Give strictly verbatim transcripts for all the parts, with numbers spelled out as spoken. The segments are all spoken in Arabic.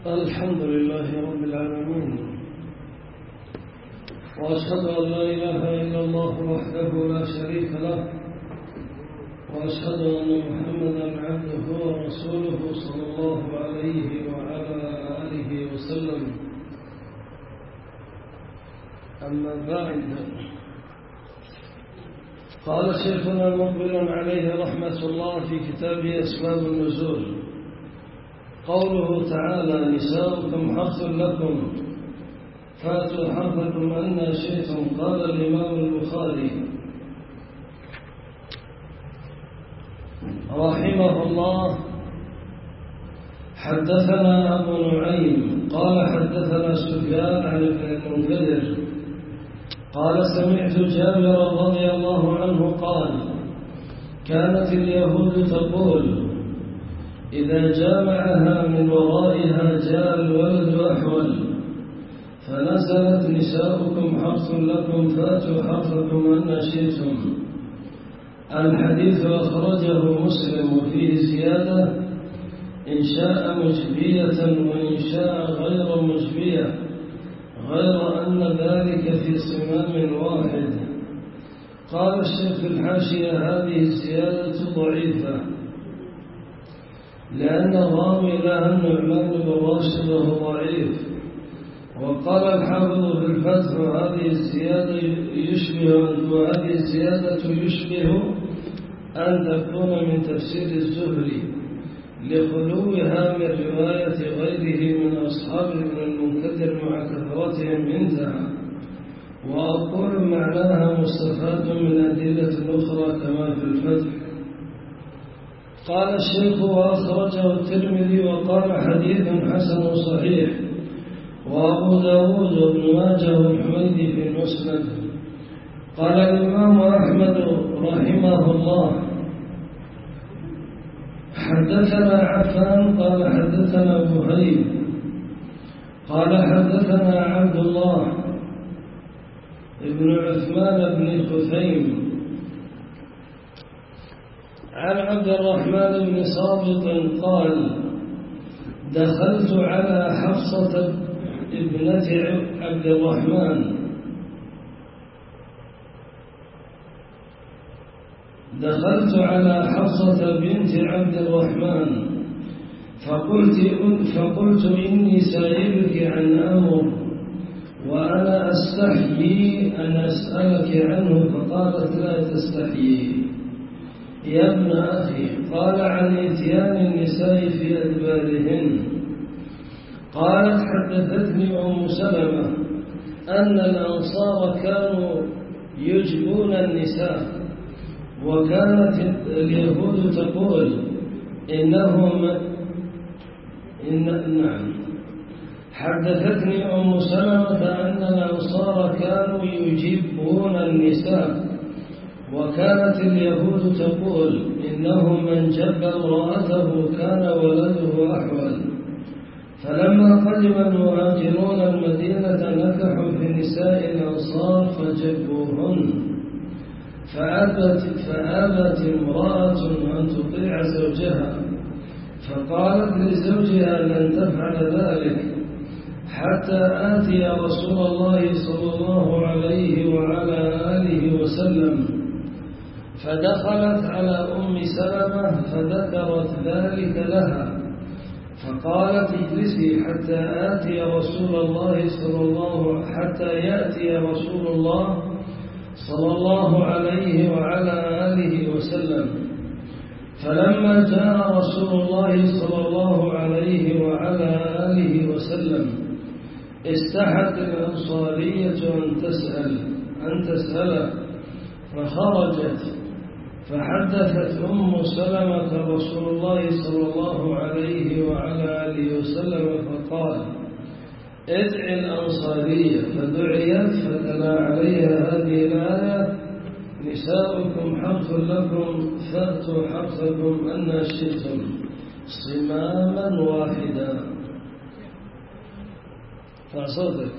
الحمد لله رب العالمين، وأشهد أن لا إله إلا الله وحده لا شريك له، وأشهد أن محمدا عبده ورسوله صلى الله عليه وعلى آله وسلم. أما بعد، قال شيخنا مقبل عليه رحمة الله في كتابه أسباب النزول: قوله تعالى: نساؤكم حرث لكم فاتوا حرثكم أن شئتم. قال الإمام البخاري رحمه الله: حدثنا أبو نعيم قال حدثنا سفيان عن ابن المنكدر قال سمعت جابر رضي الله عنه قال: كانت اليهود تقول: إذا جامعها من ورائها جاء الولد أحول، فنزلت: نساؤكم حرث لكم فاتوا حرثكم أن شئتم. الحديث أخرجه مسلم، وفيه زيادة: إن شاء مجبية وإن شاء غير مجبية، غير أن ذلك في صمام واحد. قال الشيخ في الحاشية: هذه الزيادة ضعيفة، لأن الراوي لها النعمان بن راشد وهو ضعيف. وقال الحافظ في الفتح: وهذه الزيادة يشبه وهذه الزيادة يشبه أن تكون من تفسير الزهري لخلوها من رواية غيره من أصحاب ابن المنكدر مع كثرتهم. انتهى. وأقول معناها مستفاد من أدلة أخرى كما في الفتح. قال الشيخ: وأخرجه الترمذي وقال حديث حسن صحيح، وأبو داود وابن ماجه والحميدي في المسند. قال الإمام أحمد رحمه الله: حدثنا عفان قال حدثنا بهيب قال حدثنا عبد الله ابن عثمان بن خثيم عن عبد الرحمن بن صابط قال: دخلت على حفصة ابنة عبد الرحمن دخلت على حفصة بنت عبد الرحمن فقلت, فقلت إني سائلك عن أمر وأنا أستحيي أن أسألك عنه. فقالت: لا تستحيي يا ابن أخي. قال: عن إتيان النساء في أدبارهن. قالت: حدثتني أم سلمة أن الأنصار كانوا يجبون النساء، وكانت اليهود تقول إنهم إن نعم حدثتني أم سلمة أن الأنصار كانوا يجبون النساء، وكانت اليهود تقول إنه من جب امرأته كان ولده أحول. فلما قدم المهاجرون المدينة نكحوا في نساء الأنصار فجبوهن، فأبت, فأبت امرأة أن تطيع زوجها، فقالت لزوجها: لن تفعل ذلك حتى آتي رسول الله صلى الله عليه وعلى آله وسلم. فدخلت على أم سلمة فذكرت ذلك لها، فقالت: اجلسي حتى آتي رسول الله صلى الله حتى يأتي رسول الله صلى الله عليه وعلى آله وسلم. فلما جاء رسول الله صلى الله عليه وعلى آله وسلم استحت الأنصارية أن تسأل أن تسأله، فخرجت فحدثت أم سلمة رسول الله صلى الله عليه وعلى آله وسلم، فقال: ادع الأنصارية. فدعيت فتلا عليها هذه الآية: نساؤكم حرث لكم فأتوا حرثكم أن شئتم، صماما واحدا. فأصدق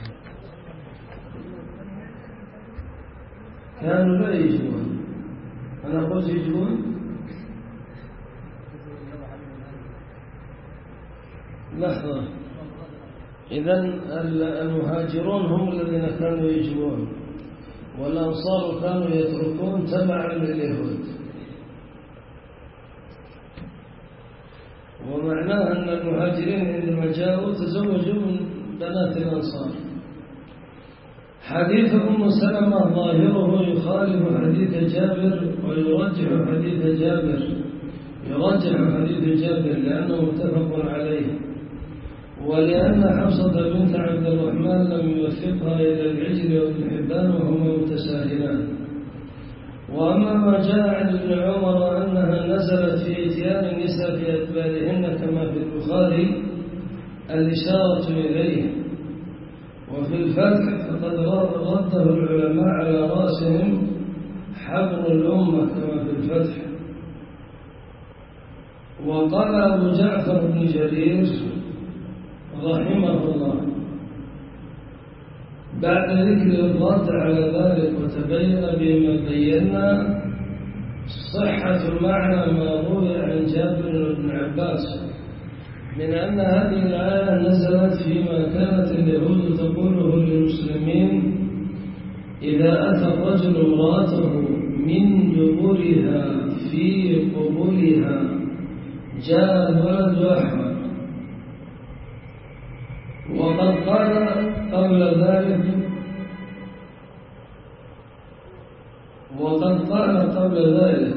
كانوا لا يجبون أنا قلت يجبون؟ لحظة، إذن المهاجرون هم الذين كانوا يجبون، والأنصار كانوا يتركون تبعا لليهود. ومعناه أن المهاجرين عندما جاءوا تزوجوا من بنات الأنصار. حديث أم سلمة ظاهره يخالف حديث جابر ويرجح حديث جابر يرجح حديث جابر لأنه متفق عليه، ولأن حفصة بنت عبد الرحمن لم يوفقها إلى العجل وابن حبان وهما متساهلان. وأما ما جاء عن ابن عمر أنها نزلت في إتيان النساء في أدبارهن كما في البخاري الإشارة إليه، وفي الفتح فقد رده العلماء على رأسهم حبر الأمة كما في الفتح. وقال أبو جعفر بن جرير رحمه الله بعد ذكر الرد على ذلك وتبين بما بينا صحة معنى ما روي عن جابر بن عباس من أن هذه الآية نزلت فيما كانت اليهود تقوله للمسلمين إذا أتى الرجل امرأته من دبرها في قبولها جاء الولد أحمد. وقد قال قبل ذلك وقد قال قبل ذلك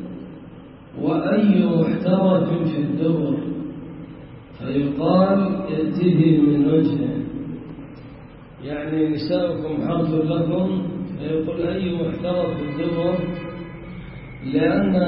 وأي محترف في الدبر، فيقال ائته من وجهه، يعني نساؤكم حرث لكم، فيقول أي محترف في الدبر، لأن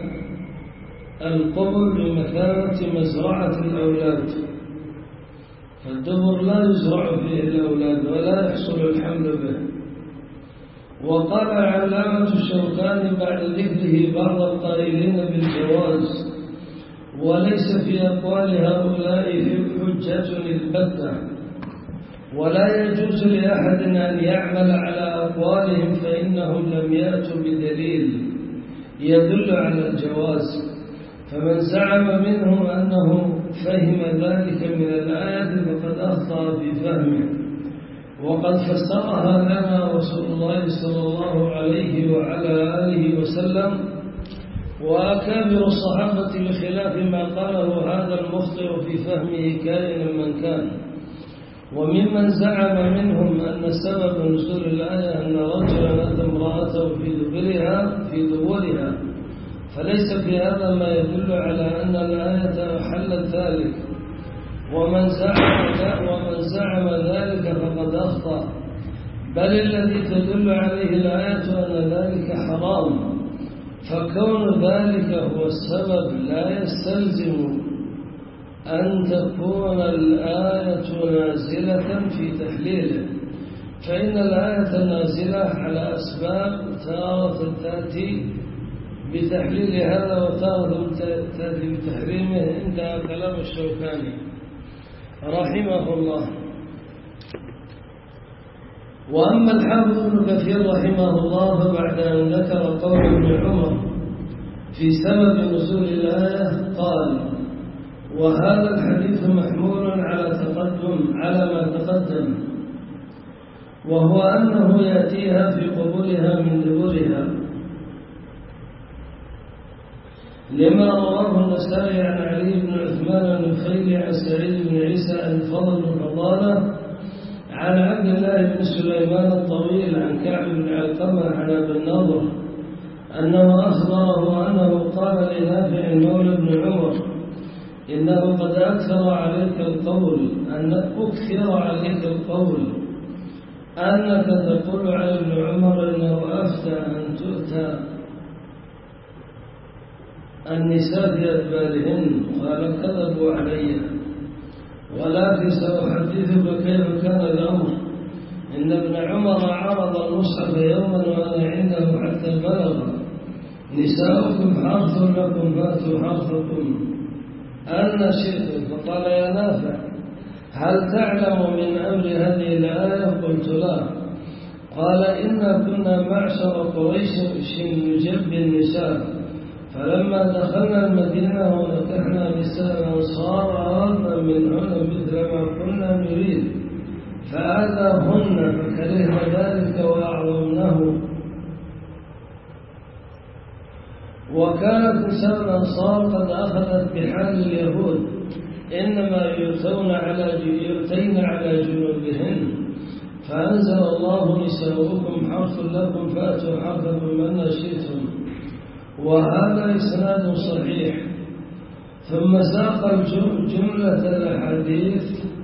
القبر بمثابة مزرعة الأولاد، فالدبر لا يزرع فيه الأولاد ولا يحصل الحمل به. وقال علامة الشوكاني بعد ذكره بعض القائلين بالجواز وليس في أقوال هؤلاء حجة البتة، ولا يجوز لأحد أن يعمل على أقوالهم فإنهم لم يأتوا بدليل يدل على الجواز. فمن زعم منهم أنه فهم ذلك من الآية فقد أخطأ في فهمه، وقد فسرها لنا رسول الله صلى الله عليه وعلى آله وسلم وأكابر الصحابة بخلاف ما قاله هذا المخطئ في فهمه كائن من كان. وممن زعم منهم أن سبب نزول الآية أن رجلا أتى امرأته في دبرها في دبرها، فليس في هذا ما يدل على أن الآية أحلت ذلك. ومن زعم ومن زعم ذلك فقد أخطأ، بل الذي تدل عليه الآية أن ذلك حرام، فكون ذلك هو السبب لا يستلزم أن تكون الآية نازلة في تحليله، فإن الآية النازلة على أسباب تارة تأتي بتحليل هذا وتارة تأتي بتحريمه. عندها كلام الشوكاني رحمه الله. وأما الحافظ ابن كثير رحمه الله فبعد أن ذكر قول ابن عمر في سبب نزول الآية قال: وهذا الحديث محمول على تقدم على ما تقدم، وهو أنه يأتيها في قبولها من دبرها، لما رواه النسائي عن علي بن عثمان النخيلي عن سعيد بن عيسى عن الفضل بن فضالة عن عبد الله بن سليمان الطويل عن كعب بن علقمة عن أبي النضر أنه أخبره أنه قال لنافع مولى بن عمر: إنه قد أكثر عليك القول أن أكثر عليك القول أنك تقول على ابن عمر إنه أفتى أن تؤتى النساء في أدبارهن. قال: كذبوا علي، ولكن سأحدثك كيف كان الأمر. إن ابن عمر عرض المصحف يوما وأنا عنده حتى بلغ: نساؤكم حرث لكم فأتوا حرثكم أن شئتم. فقال: يا نافع، هل تعلم من أمر هذه الآية؟ قلت: لا. قال إنا كنا معشر قريش نجبي النساء، فلما دخلنا المدينة ونكحنا نساء الأنصار أردنا منهن مثل ما كنا نريد فآذاهن فكرهنا ذلك وأعظمناه. وكانت نساء الأنصار قد أخذت بحال اليهود، إنما يؤتون على يؤتين على جنوبهن، فأنزل الله نساؤكم حرث لكم فأتوا حرثكم من شئتم. وهذا إسناد صحيح. ثم ساق جملة الأحاديث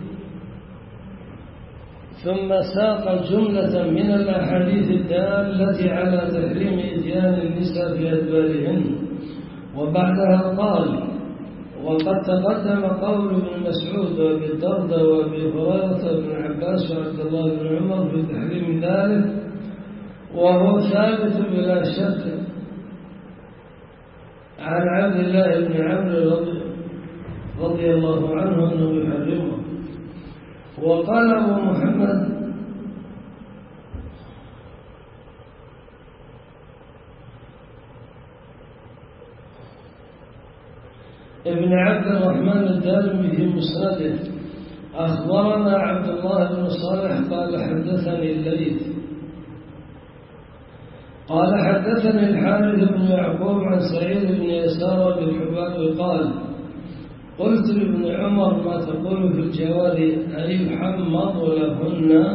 ثم ساق جملة من الأحاديث الدالة على تحريم إتيان النساء في أدبارهن، وبعدها قال: وقد تقدم قول ابن مسعود وابي الدرداء وابي هريرة وابن عباس وعبد الله بن عمر في تحريم ذلك، وهو ثابت بلا شك عن عبد الله بن عمرو رضي الله عنه أنه يحرمه. وقال أبو محمد ابن عبد الرحمن الدارمي في مسنده: أخبرنا عبد الله بن صالح قال حدثني الليث قال حدثني الحارث بن يعقوب عن سعيد بن يسار بن حباب قال: قلت لابن عمر ما تقول في الجواري أيحمض لهن؟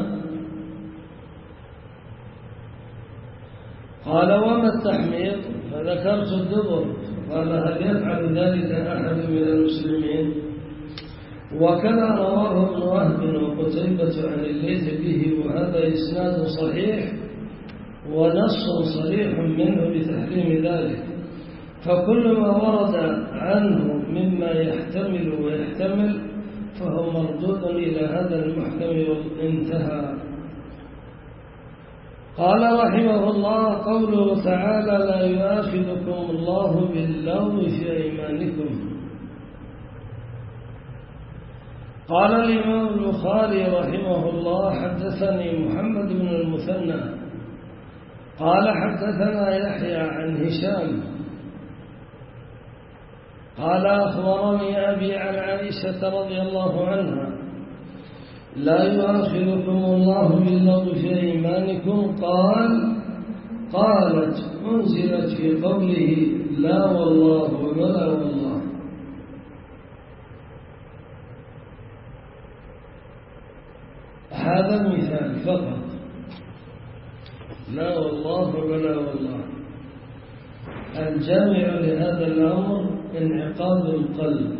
قال: وما التحميض؟ فذكرت الدبر. قال: هل يفعل ذلك أحد من المسلمين؟ وكذا رواه ابن وهب وقتيبة عن الليث به، وهذا إسناد صحيح ونص صريح منه بتحريم ذلك، فكل ما ورد عنه مما يحتمل ويحتمل فهو مردود إلى هذا المحكم وانتهى. قال رحمه الله: قوله تعالى: لا يؤاخذكم الله باللغو في أيمانكم. قال الإمام البخاري رحمه الله: حدثني محمد بن المثنى قال حدثنا يحيى عن هشام قال أخبرني أبي عن عائشة رضي الله عنها: لا يؤاخذكم الله باللغو في أيمانكم. قال قالت: أنزلت في قوله لا والله ولا والله. هذا المثال فقط، لا والله ولا والله. الجامع لهذا الأمر انعقاد القلب،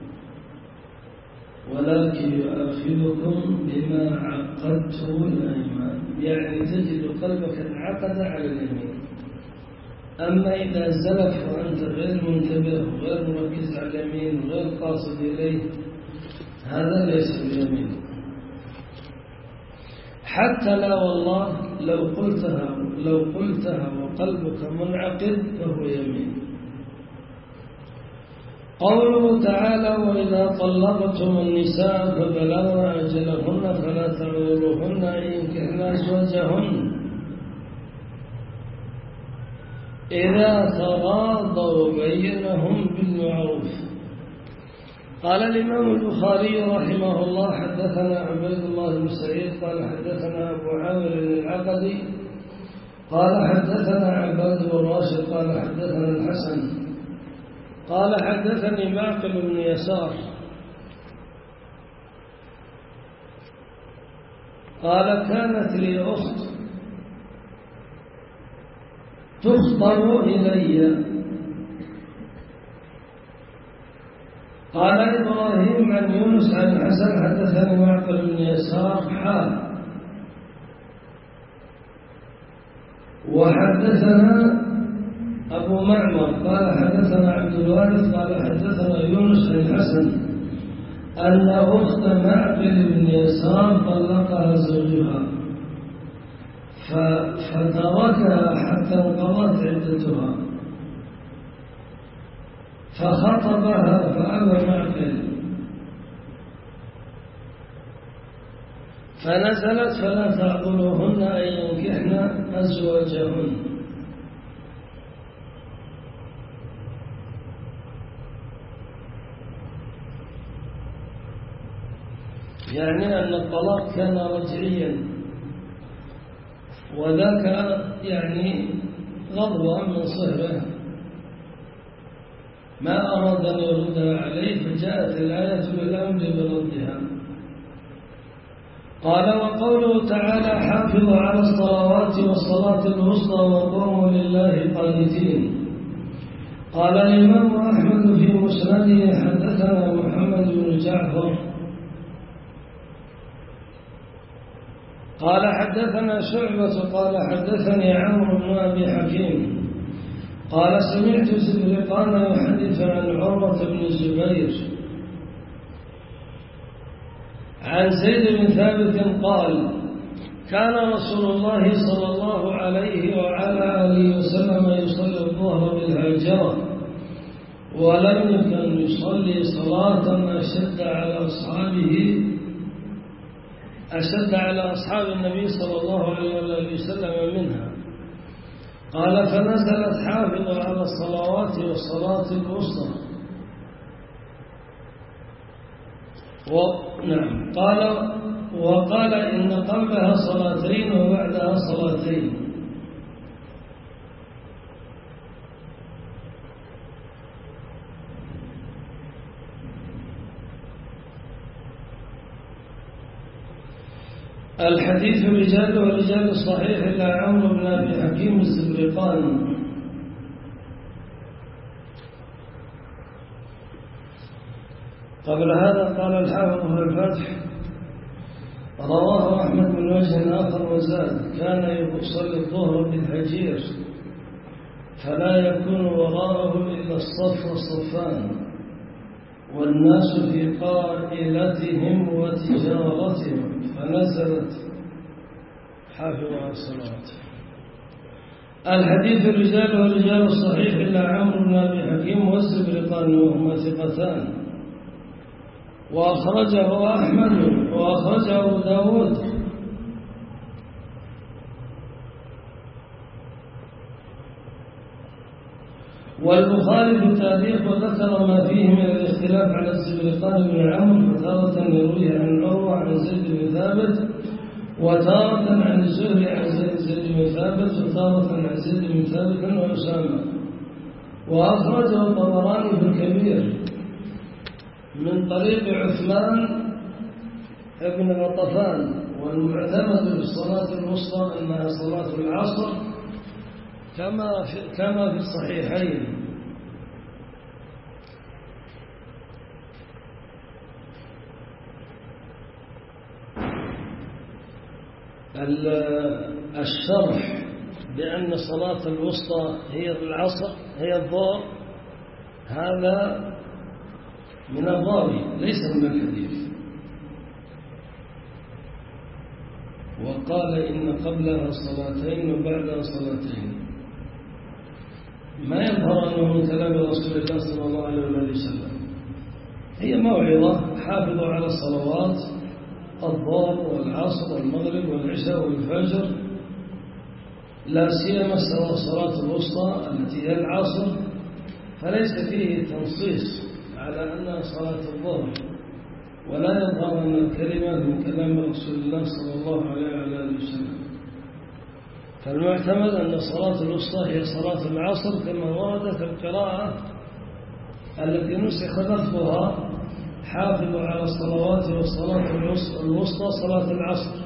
ولكن يؤاخذكم بما عقدتم الأيمان، يعني تجد قلبك انعقد على اليمين. أما إذا زلف وأنت غير منتبه وغير مركز على اليمين وغير قاصد إليه، هذا ليس بيمين. حتى لا والله لو قلتها لو قلتها وقلبك منعقد فهو يمين. قوله تعالى: وإذا طلقتم النساء فبلغن أجلهن فلا تعذروهن أن ينكحن أزواجهن إذا تراضوا بينهم بالمعروف. قال الإمام البخاري رحمه الله: حدثنا عبيد الله بن سعيد قال حدثنا أبو عامر العقدي قال حدثنا عباد بن راشد قال حدثنا الحسن قال حدثني معقل بن يسار قال: كانت لي أخت تخطر إلي. قال إبراهيم عن يونس عن الحسن حدثني معقل بن يسار حال وحدثنا أبو معمر قال حدثنا عبد الوارث قال حدثنا يونس عن الحسن أن أخت معقل بن يسار طلقها زوجها فتركها حتى انقضت عدتها، فخطبها فأبى معقل، فنزلت فلا تعضلوهن أن ينكحن أزواجهن. يعني أن الطلاق كان رجعيا، وذاك يعني غضبا من صهره ما أراد أن يردها عليه، فجاءت الآية بالأمر بردها. قال: وقوله تعالى: حافظوا على الصلوات والصلاة الوسطى وقوموا لله قانتين. قال الإمام أحمد في مسنده: حدثنا محمد بن جعفر قال حدثنا شعبة قال حدثني عمرو بن أبي حكيم قال سمعت زبرقان يحدث عن عروة بن الزبير عن زيد بن ثابت قال: كان رسول الله صلى الله عليه وعلى آله وسلم يصلي الظهر بالهاجرة، ولم يكن يصلي صلاة أشد على أصحابه أشد على أصحاب النبي صلى الله عليه وآله وسلم منها. قال: فنزلت حافظوا على الصلوات والصلاة الوسطى. ونعم قال وقال إن قبلها صلاتين وبعدها صلاتين. الحديث رجال ورجال الصحيح إلا عمرو بن أبي حكيم الزبرقان. قبل هذا قال الحافظ في الفتح: رواه أحمد من وجه آخر وزاد: كان يصلي الظهر بالهجير فلا يكون وراءه إلا الصف والصفان والناس في قائلتهم وتجارتهم، فنزلت حافظوا على الصلوات. الحديث الرجال ورجال الصحيح إلا عمرو بن أبي حكيم والزبرقان وهما ثقتان، وأخرجه أحمد وأخرجه أبو داود والبخاري في التاريخ، وذكر ما فيه من الاختلاف على الزبرقان بن عمرو، فتارة يرويه عن عروة عن زيد بن ثابت، وتارة عن الزهري عن زيد بن ثابت، وتارة عن زيد بن ثابت وأسامة. وأخرجه الطبراني في الكبير من طريق عثمان ابن غطفان. والمعتمد في الصلاة الوسطى أنها صلاة العصر كما في كما في الصحيحين. الشرح بأن صلاة الوسطى هي العصر هي الظهر هذا من الراوي ليس من الحديث. وقال إن قبلها صلاتين وبعدها صلاتين، ما يظهر أنه من كلام رسول الله صلى الله عليه وسلم. هي موعظة: حافظوا على الصلوات الظهر والعصر والمغرب والعشاء والفجر، لا سيما صلاة الوسطى التي هي العصر، فليس فيه تنصيص على أنها صلاة الظهر، ولا يظهر أن الكلمة من كلام رسول الله صلى الله عليه وسلم. فالمعتمد أن صلاة الوسطى هي صلاة العصر كما ورد في القراءة التي نسخ لفظها: حافظوا على الصلوات والصلاة الوسطى صلاة العصر.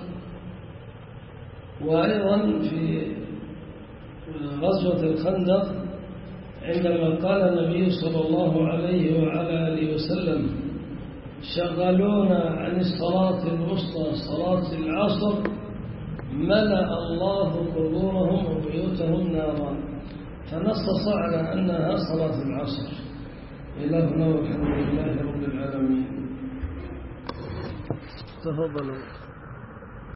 وأيضا في غزوة الخندق عندما قال النبي صلى الله عليه وعلى آله وسلم: شغلونا عن الصلاة الوسطى صلاة العصر ملأ الله قبورهم وبيوتهم نارا، فنصص على أنها صلاة العصر. إلى هنا والحمد لله رب العالمين. تفضلوا.